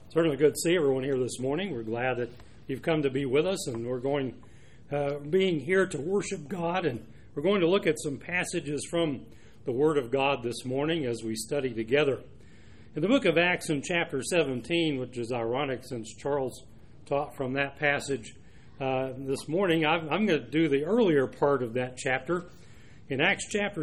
Certainly good to see everyone here this morning. We're glad that you've come to be with us, and we're being here to worship God, and we're going to look at some passages from the Word of God this morning as we study together. In the book of Acts in chapter 17, which is ironic since Charles taught from that passage this morning, I'm going to do the earlier part of that chapter. In Acts chapter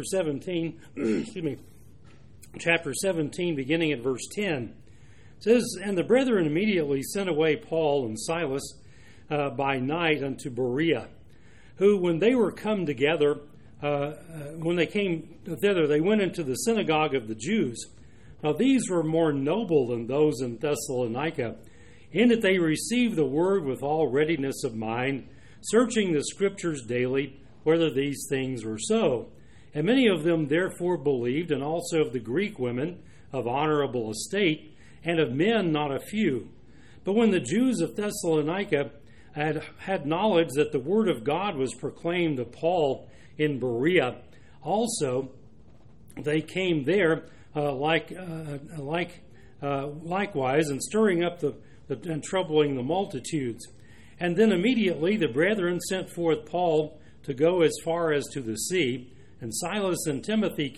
17, chapter 17, beginning at verse 10, it says, "And the brethren immediately sent away Paul and Silas by night unto Berea, who, when they were come together, when they came thither, they went into the synagogue of the Jews. Now these were more noble than those in Thessalonica, in that they received the word with all readiness of mind, searching the Scriptures daily, whether these things were so. And many of them therefore believed, and also of the Greek women of honorable estate, and of men not a few. But when the Jews of Thessalonica had knowledge that the word of God was proclaimed to Paul in Berea, also they came there likewise, and stirring up and troubling the multitudes. And then immediately the brethren sent forth Paul to go as far as to the sea, and Silas and Timothy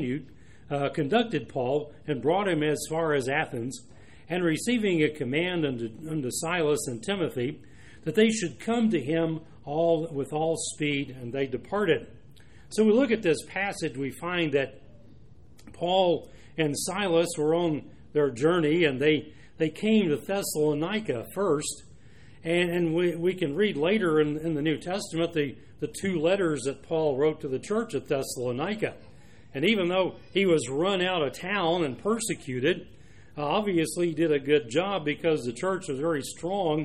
conducted Paul, and brought him as far as Athens, and receiving a command unto Silas and Timothy, that they should come to him with all speed, and they departed." So we look at this passage, we find that Paul and Silas were on their journey, and they came to Thessalonica first, and we can read later in the New Testament the two letters that Paul wrote to the church at Thessalonica. And even though he was run out of town and persecuted, obviously he did a good job because the church was very strong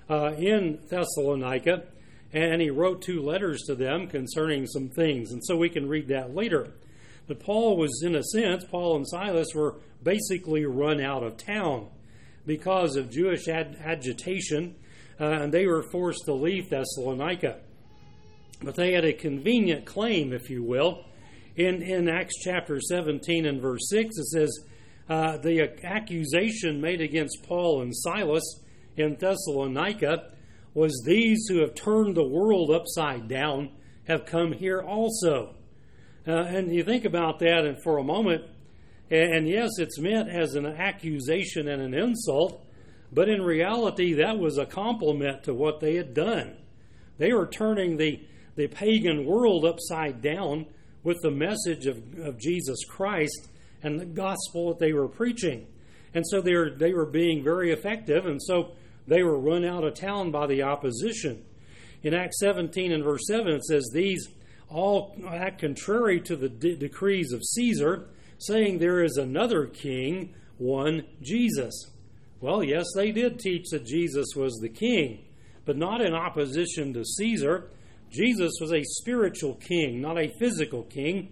in Thessalonica, and he wrote two letters to them concerning some things. And so we can read that later. But Paul was, in a sense, Paul and Silas were basically run out of town because of Jewish agitation, and they were forced to leave Thessalonica. But they had a convenient claim, if you will. In Acts chapter 17 and verse 6, it says, the accusation made against Paul and Silas in Thessalonica was, "These who have turned the world upside down have come here also." And you think about that and for a moment, and yes, it's meant as an accusation and an insult, but in reality, that was a compliment to what they had done. They were turning the pagan world upside down with the message of Jesus Christ and the gospel that they were preaching. And so they were being very effective, and so they were run out of town by the opposition. In Acts 17 and verse 7, it says, "These all act contrary to the decrees of Caesar, saying there is another king, one Jesus." Well, yes, they did teach that Jesus was the king, but not in opposition to Caesar. Jesus was a spiritual king, not a physical king,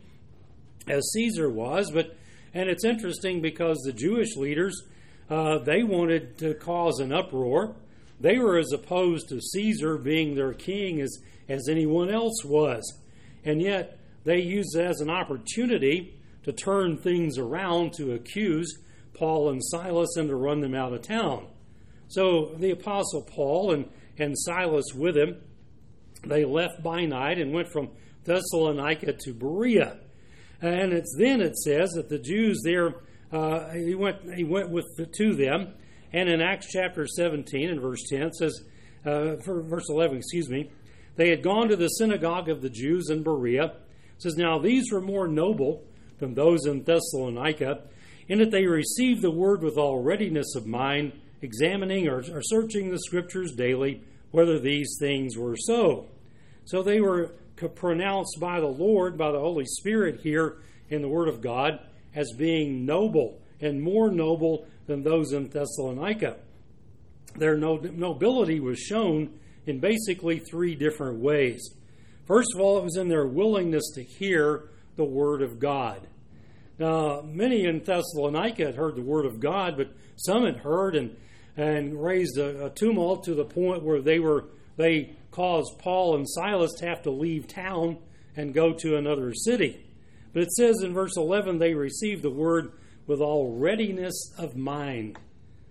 as Caesar was. And it's interesting because the Jewish leaders, they wanted to cause an uproar. They were as opposed to Caesar being their king as anyone else was. And yet they used it as an opportunity to turn things around, to accuse Paul and Silas and to run them out of town. So the Apostle Paul and Silas with him, they left by night and went from Thessalonica to Berea. And it says that the Jews there, he went to them. And in Acts chapter 17 and verse 10, it says, verse 11, they had gone to the synagogue of the Jews in Berea. It says, "Now these were more noble than those in Thessalonica, in that they received the word with all readiness of mind, examining or searching the Scriptures daily, whether these things were so." So they were pronounced by the Lord, by the Holy Spirit here in the Word of God, as being noble and more noble than those in Thessalonica. Their nobility was shown in basically three different ways. First of all, it was in their willingness to hear the Word of God. Now, many in Thessalonica had heard the Word of God, but some had heard and raised a tumult to the point where they caused Paul and Silas to have to leave town and go to another city. But it says in verse 11, they received the word with all readiness of mind.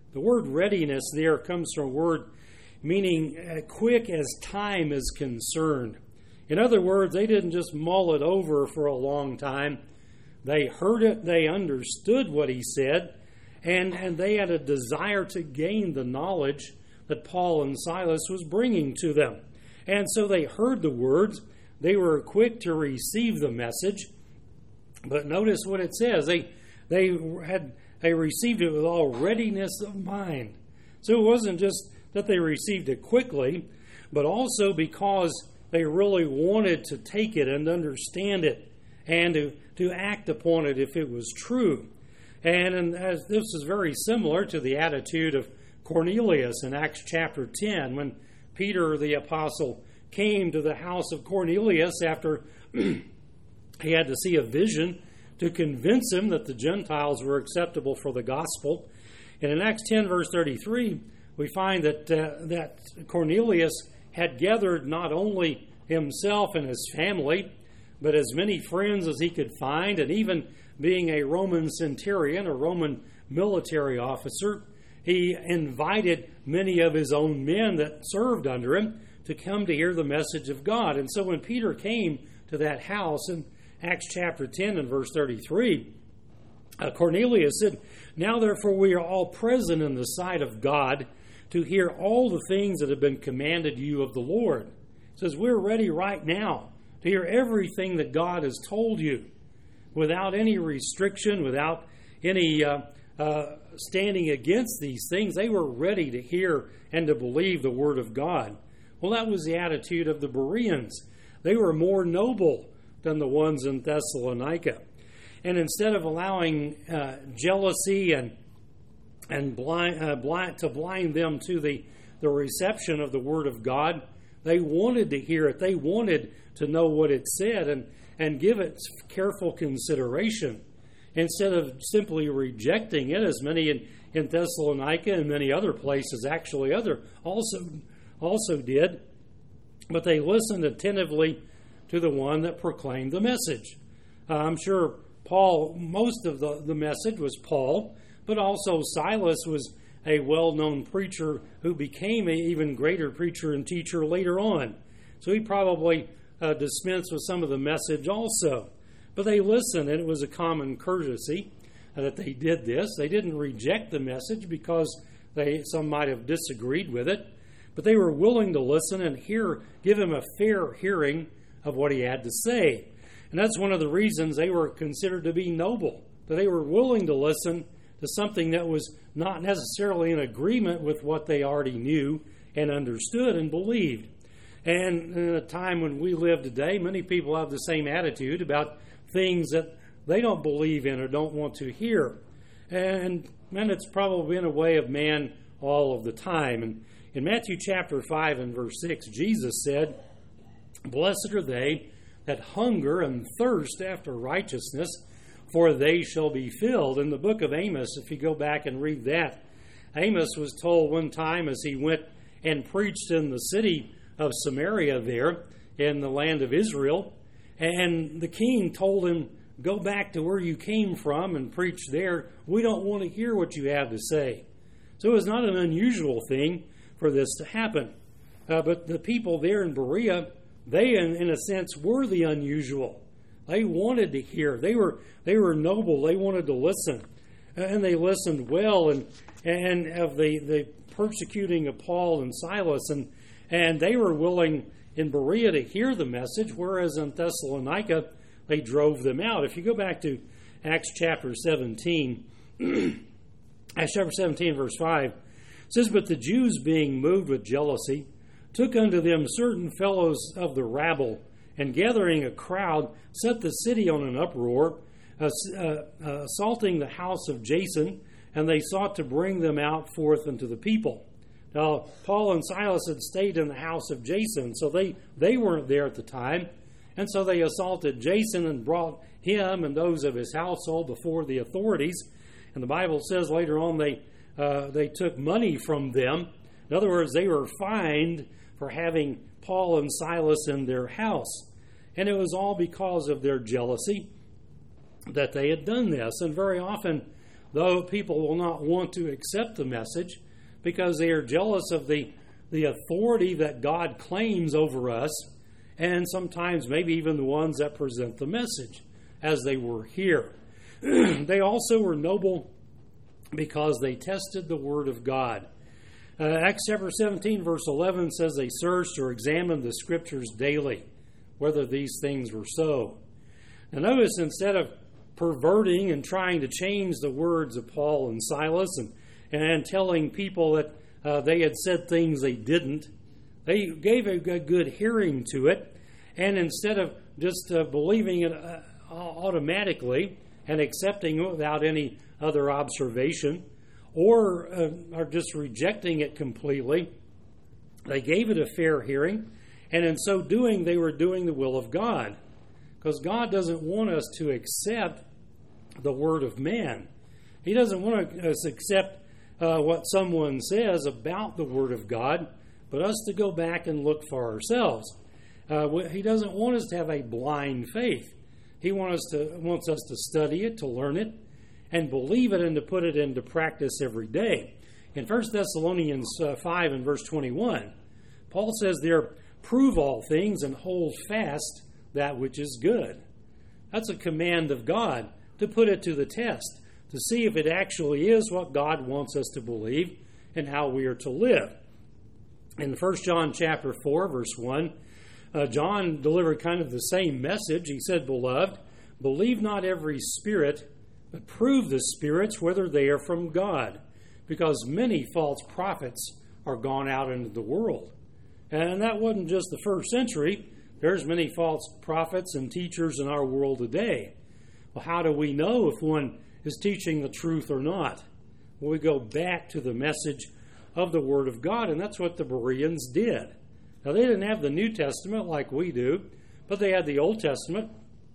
The word readiness there comes from a word meaning quick as time is concerned. In other words, they didn't just mull it over for a long time. They heard it, they understood what he said, and they had a desire to gain the knowledge that Paul and Silas was bringing to them. And so they heard the words. They were quick to receive the message. But notice what it says. They received it with all readiness of mind. So it wasn't just that they received it quickly, but also because they really wanted to take it and understand it and to act upon it if it was true. And as this is very similar to the attitude of Cornelius in Acts chapter 10, when Peter the apostle came to the house of Cornelius after he had to see a vision to convince him that the Gentiles were acceptable for the gospel. And in Acts 10, verse 33, we find that Cornelius had gathered not only himself and his family, but as many friends as he could find, and even being a Roman centurion, a Roman military officer, he invited many of his own men that served under him to come to hear the message of God. And so when Peter came to that house in Acts chapter 10 and verse 33, Cornelius said, "Now therefore we are all present in the sight of God to hear all the things that have been commanded you of the Lord." He says, we're ready right now to hear everything that God has told you without any restriction, without any standing against these things. They were ready to hear and to believe the word of God. Well, that was the attitude of the Bereans. They were more noble than the ones in Thessalonica. And instead of allowing jealousy and blind them to the reception of the Word of God, they wanted to hear it. They wanted to know what it said and give it careful consideration instead of simply rejecting it, as many in Thessalonica and many other places actually also did. But they listened attentively to the one that proclaimed the message. I'm sure most of the message was Paul, but also Silas was a well-known preacher who became an even greater preacher and teacher later on. So he probably dispensed with some of the message also. But they listened, and it was a common courtesy that they did this. They didn't reject the message because some might have disagreed with it, but they were willing to listen and give him a fair hearing of what he had to say. And that's one of the reasons they were considered to be noble, that they were willing to listen to something that was not necessarily in agreement with what they already knew and understood and believed. And in a time when we live today, many people have the same attitude about things that they don't believe in or don't want to hear. And it's probably been a way of man all of the time. And in Matthew chapter 5 and verse 6, Jesus said, "Blessed are they that hunger and thirst after righteousness, for they shall be filled." In the book of Amos, if you go back and read that, Amos was told one time as he went and preached in the city of Samaria there in the land of Israel, and the king told him, "Go back to where you came from and preach there. We don't want to hear what you have to say." So it was not an unusual thing for this to happen. But the people there in Berea, they in a sense were the unusual. They wanted to hear. They were noble. They wanted to listen. And they listened well and of the persecuting of Paul and Silas. And they were willing in Berea to hear the message, whereas in Thessalonica, they drove them out. If you go back to Acts chapter 17, Acts chapter 17, verse 5, it says, "But the Jews, being moved with jealousy, took unto them certain fellows of the rabble, and gathering a crowd, set the city on an uproar, assaulting the house of Jason, and they sought to bring them out forth unto the people." Now, Paul and Silas had stayed in the house of Jason, so they weren't there at the time. And so they assaulted Jason and brought him and those of his household before the authorities. And the Bible says later on they took money from them. In other words, they were fined for having Paul and Silas in their house. And it was all because of their jealousy that they had done this. And very often though people will not want to accept the message because they are jealous of the authority that God claims over us, and sometimes maybe even the ones that present the message, as they were here. They also were noble because they tested the Word of God. Acts chapter 17, verse 11 says they searched or examined the Scriptures daily, whether these things were so. Now notice, instead of perverting and trying to change the words of Paul and Silas and telling people that they had said things they didn't, they gave a good hearing to it, and instead of just believing it automatically and accepting it without any other observation, or just rejecting it completely, they gave it a fair hearing, and in so doing, they were doing the will of God. Because God doesn't want us to accept the word of man. He doesn't want us to accept what someone says about the word of God, but us to go back and look for ourselves. He doesn't want us to have a blind faith. He wants us to study it, to learn it, and believe it, and to put it into practice every day. In 1 Thessalonians 5 and verse 21, Paul says there, prove all things and hold fast that which is good. That's a command of God, to put it to the test, to see if it actually is what God wants us to believe and how we are to live. In 1 John chapter 4, verse 1, John delivered kind of the same message. He said, Beloved, believe not every spirit, but prove the spirits whether they are from God, because many false prophets are gone out into the world. And that wasn't just the first century. There's many false prophets and teachers in our world today. Well, how do we know if one is teaching the truth or not? Well, we go back to the message of the Word of God, and that's what the Bereans did. Now, they didn't have the New Testament like we do, but they had the Old Testament,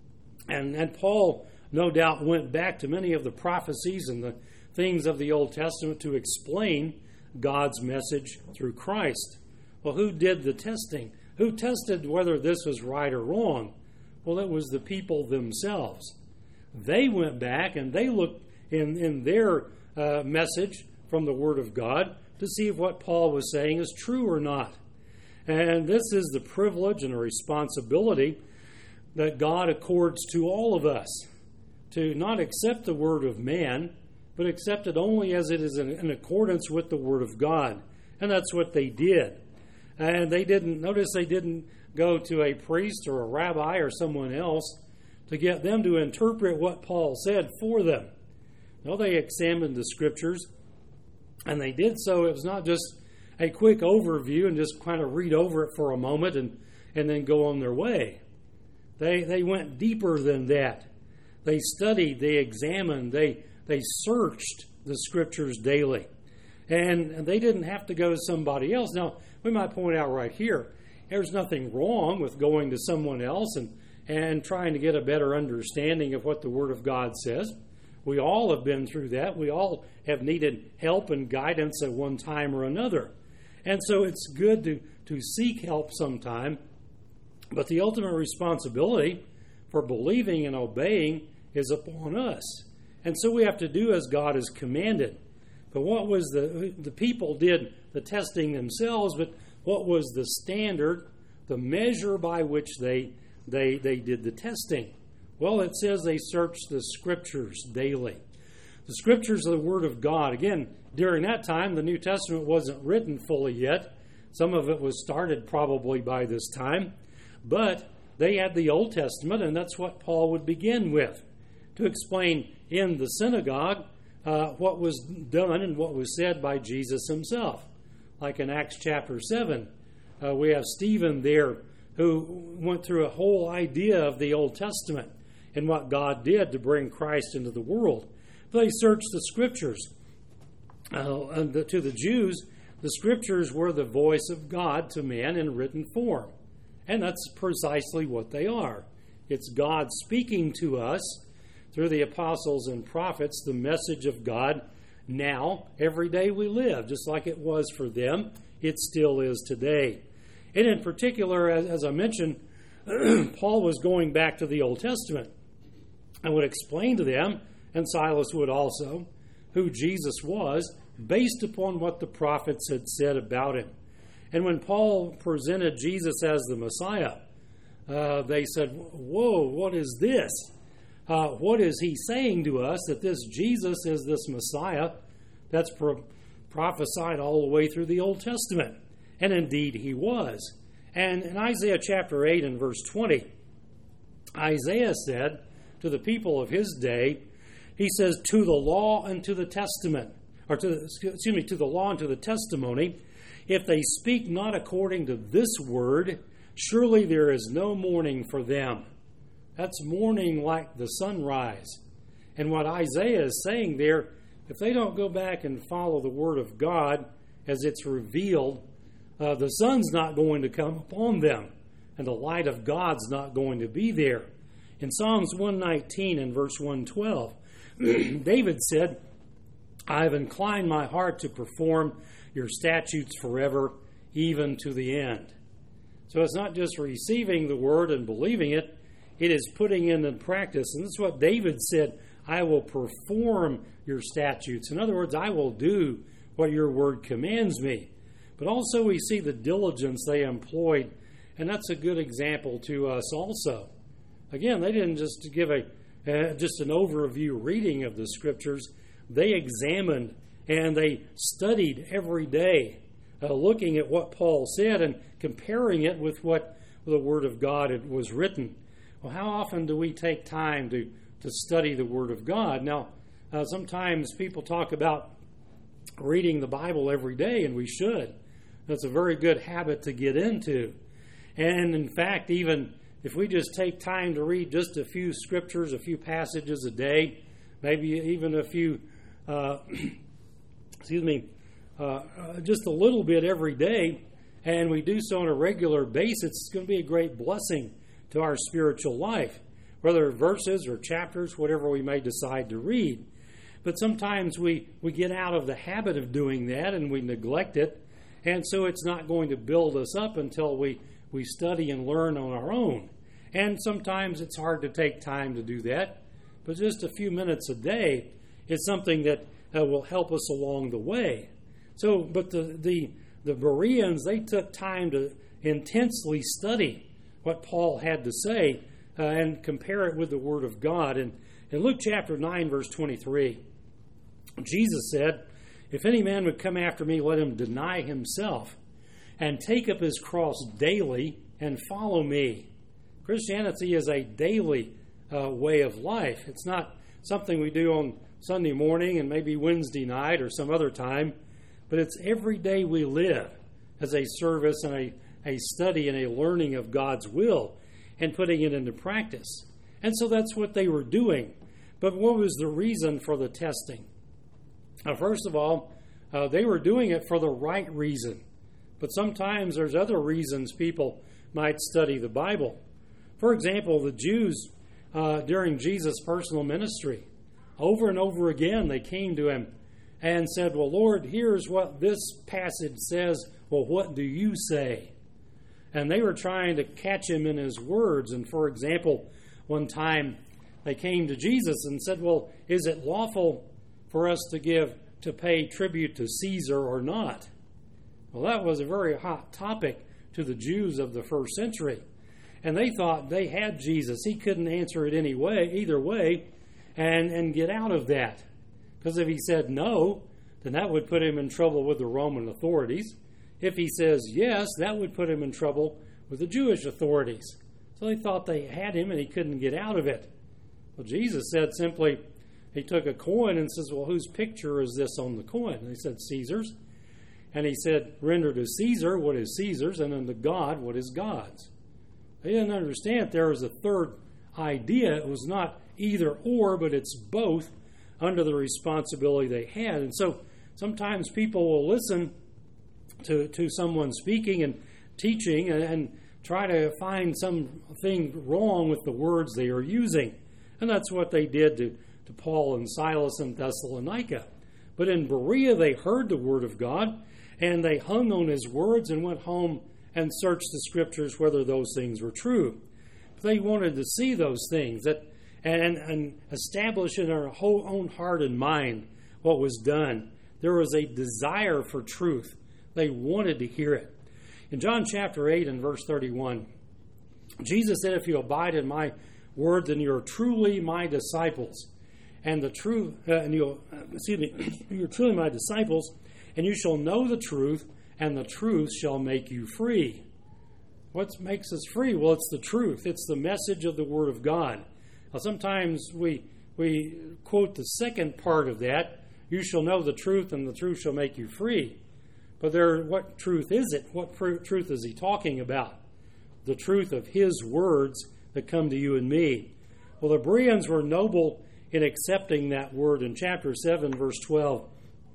and Paul, no doubt, went back to many of the prophecies and the things of the Old Testament to explain God's message through Christ. Well, who did the testing? Who tested whether this was right or wrong? Well, it was the people themselves. They went back and they looked in their message from the Word of God to see if what Paul was saying is true or not. And this is the privilege and a responsibility that God accords to all of us, to not accept the word of man, but accept it only as it is in accordance with the Word of God. And that's what they did. And they didn't go to a priest or a rabbi or someone else to get them to interpret what Paul said for them. No, they examined the Scriptures, and they did so. It was not just a quick overview and just kind of read over it for a moment and then go on their way. They went deeper than that. They studied, they examined, they searched the Scriptures daily. And they didn't have to go to somebody else. Now, we might point out right here, there's nothing wrong with going to someone else and trying to get a better understanding of what the Word of God says. We all have been through that. We all have needed help and guidance at one time or another. And so it's good to seek help sometime. But the ultimate responsibility for believing and obeying is upon us. And so we have to do as God has commanded. But what was the people did the testing themselves, but what was the standard, the measure by which they did the testing? Well, it says they searched the Scriptures daily. The Scriptures are the Word of God. Again, during that time, the New Testament wasn't written fully yet. Some of it was started probably by this time. But they had the Old Testament, and that's what Paul would begin with, to explain in the synagogue what was done and what was said by Jesus himself. Like in Acts chapter 7, we have Stephen there who went through a whole idea of the Old Testament and what God did to bring Christ into the world. They searched the Scriptures. To the Jews, the Scriptures were the voice of God to man in written form. And that's precisely what they are. It's God speaking to us through the apostles and prophets, the message of God now, every day we live. Just like it was for them, it still is today. And in particular, as I mentioned, Paul was going back to the Old Testament and would explain to them, and Silas would also, who Jesus was based upon what the prophets had said about him. And when Paul presented Jesus as the Messiah, they said, whoa, what is this? What is he saying to us that this Jesus is this Messiah that's prophesied all the way through the Old Testament? And indeed he was. And in Isaiah chapter 8 and verse 20, Isaiah said to the people of his day, he says, to the law and to the testament, or to the law and to the testimony, if they speak not according to this word, surely there is no mourning for them. That's mourning like the sunrise. And what Isaiah is saying there, if they don't go back and follow the word of God as it's revealed, the sun's not going to come upon them, and the light of God's not going to be there. In Psalms 119 and verse 112, David said, I have inclined my heart to perform your statutes forever, even to the end. So it's not just receiving the word and believing it, it is putting it in practice. And this is what David said, I will perform your statutes. In other words, I will do what your word commands me. But also we see the diligence they employed, and that's a good example to us also. Again, they didn't just give just an overview reading of the Scriptures. They examined and they studied every day, looking at what Paul said and comparing it with what the Word of God was written. Well, how often do we take time to study the Word of God? Now, sometimes people talk about reading the Bible every day, and we should. That's a very good habit to get into. And in fact, even if we just take time to read just a few scriptures, a few passages a day, maybe even a few, just a little bit every day, and we do so on a regular basis, it's going to be a great blessing to our spiritual life, whether verses or chapters, whatever we may decide to read. But sometimes we get out of the habit of doing that and we neglect it, and so it's not going to build us up until we study and learn on our own. And sometimes it's hard to take time to do that, but just a few minutes a day is something that will help us along the way. So, but the Bereans, they took time to intensely study what Paul had to say and compare it with the Word of God. And in Luke chapter 9, verse 23, Jesus said, if any man would come after me, let him deny himself and take up his cross daily and follow me. Christianity is a daily way of life. It's not something we do on Sunday morning and maybe Wednesday night or some other time, but it's every day we live as a service and a study and a learning of God's will and putting it into practice. And so that's what they were doing. But what was the reason for the testing? First of all, they were doing it for the right reason. But sometimes there's other reasons people might study the Bible. For example, the Jews during Jesus' personal ministry, over and over again they came to him and said, well, Lord, here's what this passage says. Well, what do you say? And they were trying to catch him in his words. And for example, one time they came to Jesus and said, well, is it lawful for us to pay tribute to Caesar or not? Well, that was a very hot topic to the Jews of the first century. And they thought they had Jesus. He couldn't answer it either way, and get out of that. Because if he said no, then that would put him in trouble with the Roman authorities. If he says yes, that would put him in trouble with the Jewish authorities. So they thought they had him and he couldn't get out of it. Well, Jesus said simply, he took a coin and says, well, whose picture is this on the coin? And he said, Caesar's. And he said, render to Caesar what is Caesar's, and unto God what is God's. They didn't understand there was a third idea. It was not either or, but it's both under the responsibility they had. And so sometimes people will listen to someone speaking and teaching and try to find something wrong with the words they are using. And that's what they did to Paul and Silas in Thessalonica. But in Berea, they heard the word of God, and they hung on his words and went home and searched the Scriptures whether those things were true. They wanted to see those things and establish in our whole own heart and mind what was done. There was a desire for truth. They wanted to hear it. In John chapter 8 and verse 31, Jesus said, if you abide in my word, then you're truly my disciples. And you're truly my disciples, and you shall know the truth, and the truth shall make you free. What makes us free? Well, it's the truth. It's the message of the Word of God. Now, sometimes we quote the second part of that, you shall know the truth, and the truth shall make you free. But what truth is it? What truth is he talking about? The truth of his words that come to you and me. Well, the Bereans were noble in accepting that word. In chapter 7, verse 12,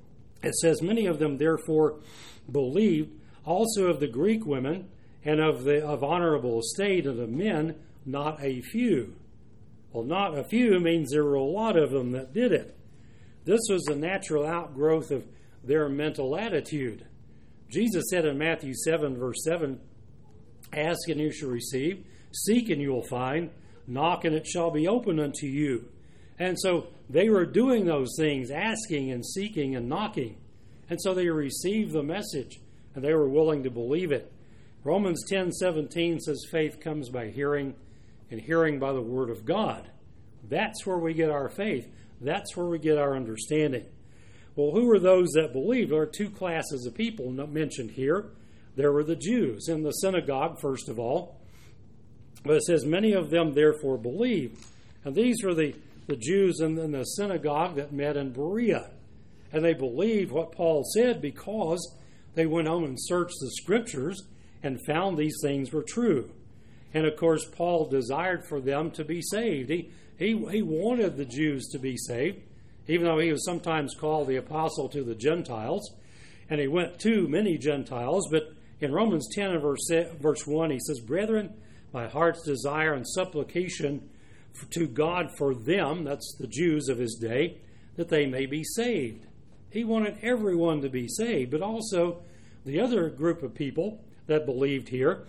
it says, many of them therefore believed, also of the Greek women, and of honorable estate, and of men, not a few. Well, not a few means there were a lot of them that did it. This was a natural outgrowth of their mental attitude. Jesus said in Matthew 7, verse 7, ask and you shall receive, seek and you will find, knock and it shall be opened unto you. And so they were doing those things, asking and seeking and knocking. And so they received the message, and they were willing to believe it. Romans 10:17 says faith comes by hearing, and hearing by the word of God. That's where we get our faith. That's where we get our understanding. Well, who were those that believed? There are two classes of people mentioned here. There were the Jews in the synagogue, first of all. But it says, many of them therefore believed. And these were the Jews in the synagogue that met in Berea. And they believed what Paul said because they went home and searched the Scriptures and found these things were true. And of course, Paul desired for them to be saved. He wanted the Jews to be saved, even though he was sometimes called the apostle to the Gentiles. And he went to many Gentiles. But in Romans 10 and verse 1, he says, brethren, my heart's desire and supplication to God for them, that's the Jews of his day, that they may be saved. He wanted everyone to be saved, but also the other group of people that believed here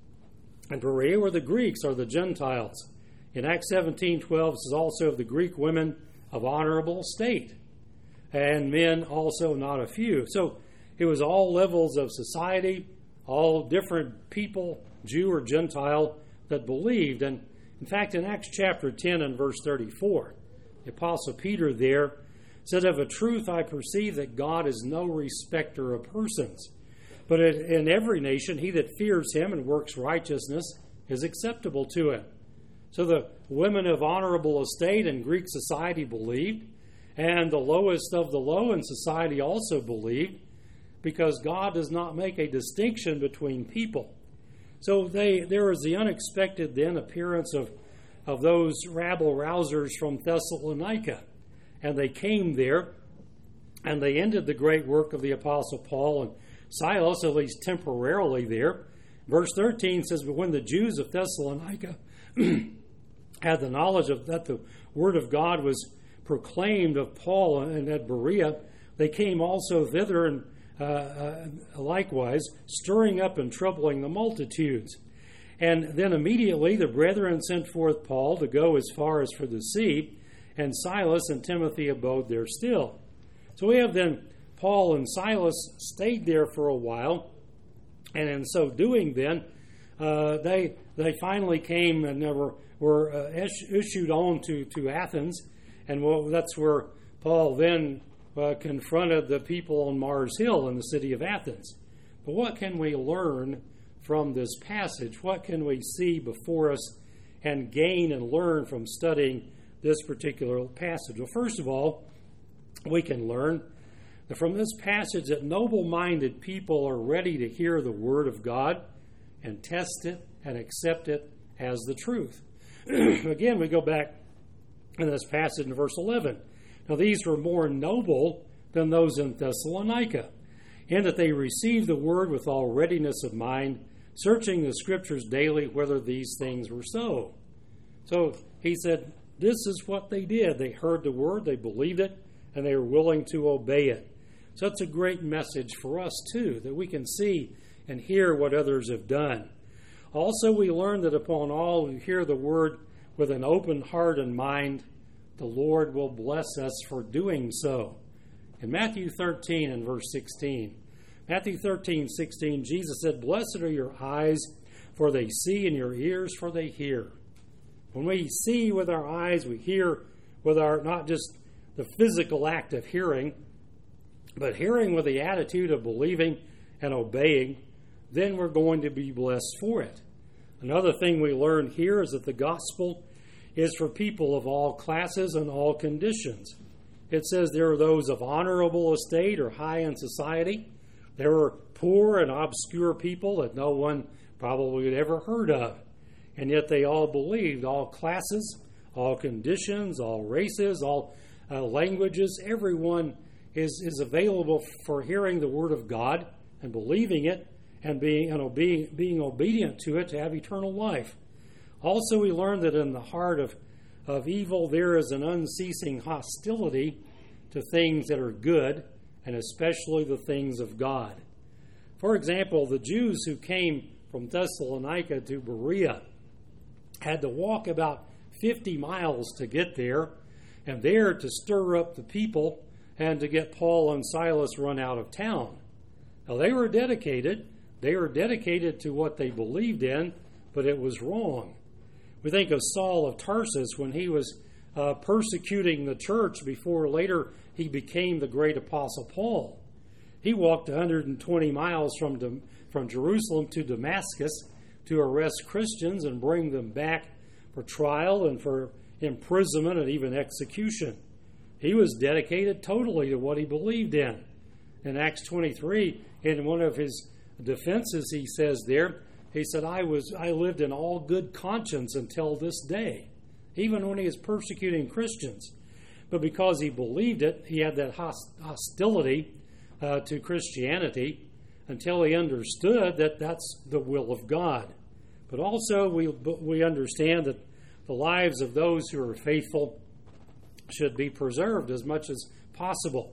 in Berea were the Greeks, or the Gentiles. In Acts 17:12, it says also of the Greek women of honorable estate, and men also not a few. So it was all levels of society, all different people, Jew or Gentile, that believed. And in fact, in Acts chapter 10 and verse 34, the Apostle Peter there said, of a truth I perceive that God is no respecter of persons, but in every nation he that fears him and works righteousness is acceptable to him. So the women of honorable estate in Greek society believed, and the lowest of the low in society also believed, because God does not make a distinction between people. So there was the unexpected then appearance of those rabble-rousers from Thessalonica. And they came there, and they ended the great work of the Apostle Paul and Silas, at least temporarily there. Verse 13 says, but when the Jews of Thessalonica had the knowledge that the word of God was proclaimed of Paul and at Berea, they came also thither, and likewise, stirring up and troubling the multitudes. And then immediately the brethren sent forth Paul to go as far as for the sea, and Silas and Timothy abode there still. So we have then Paul and Silas stayed there for a while, and in so doing then, they finally came and were issued on to Athens, and that's where Paul then confronted the people on Mars Hill in the city of Athens. But what can we learn from this passage? What can we see before us and gain and learn from studying this particular passage? Well, first of all, we can learn that from this passage that noble-minded people are ready to hear the Word of God and test it and accept it as the truth. Again, we go back in this passage in verse 11. Now, these were more noble than those in Thessalonica, in that they received the Word with all readiness of mind, searching the Scriptures daily whether these things were so. So he said, this is what they did. They heard the Word, they believed it, and they were willing to obey it. So that's a great message for us, too, that we can see and hear what others have done. Also, we learn that upon all who hear the Word with an open heart and mind, the Lord will bless us for doing so. In Matthew 13 and verse 16, Matthew 13:16, Jesus said, "Blessed are your eyes, for they see, and your ears, for they hear." When we see with our eyes, we hear with our, not just the physical act of hearing, but hearing with the attitude of believing and obeying, then we're going to be blessed for it. Another thing we learn here is that the gospel is for people of all classes and all conditions. It says there are those of honorable estate or high in society. There are poor and obscure people that no one probably had ever heard of. And yet they all believed, all classes, all conditions, all races, all languages. Everyone is available for hearing the Word of God and believing it and being obedient to it to have eternal life. Also, we learn that in the heart of evil there is an unceasing hostility to things that are good, and especially the things of God. For example, the Jews who came from Thessalonica to Berea had to walk about 50 miles to get there, and there to stir up the people and to get Paul and Silas run out of town. Now, they were dedicated. They were dedicated to what they believed in, but it was wrong. We think of Saul of Tarsus when he was persecuting the church before later he became the great apostle Paul. He walked 120 miles from Jerusalem to Damascus to arrest Christians and bring them back for trial and for imprisonment and even execution. He was dedicated totally to what he believed in. In Acts 23, in one of his defenses, he says there, he said, I lived in all good conscience until this day, even when he was persecuting Christians. But because he believed it, he had that hostility to Christianity until he understood that that's the will of God. But also we understand that the lives of those who are faithful should be preserved as much as possible.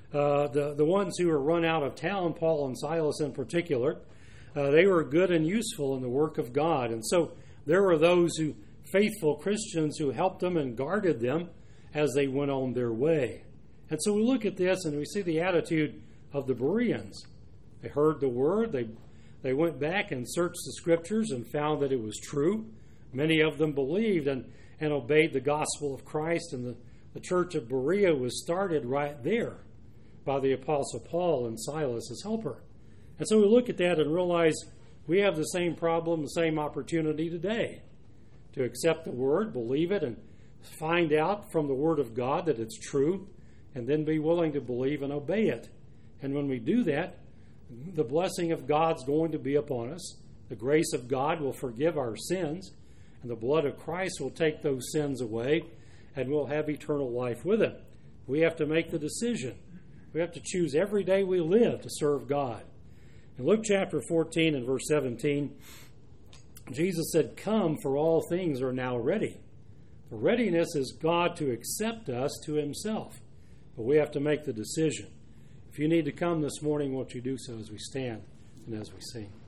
The ones who were run out of town, Paul and Silas in particular, they were good and useful in the work of God. And so there were those faithful Christians who helped them and guarded them as they went on their way. And so we look at this and we see the attitude of the Bereans. They heard the word, they went back and searched the scriptures and found that it was true. Many of them believed and obeyed the gospel of Christ, and the church of Berea was started right there by the apostle Paul and Silas as helper. And so we look at that and realize we have the same problem, the same opportunity today to accept the word, believe it, and find out from the word of God that it's true, and then be willing to believe and obey it. And when we do that, the blessing of God's going to be upon us. The grace of God will forgive our sins, and the blood of Christ will take those sins away, and we'll have eternal life with Him. We have to make the decision. We have to choose every day we live to serve God. In Luke chapter 14 and verse 17, Jesus said, "Come, for all things are now ready." The readiness is God to accept us to Himself. But we have to make the decision. If you need to come this morning, won't you do so as we stand and as we sing?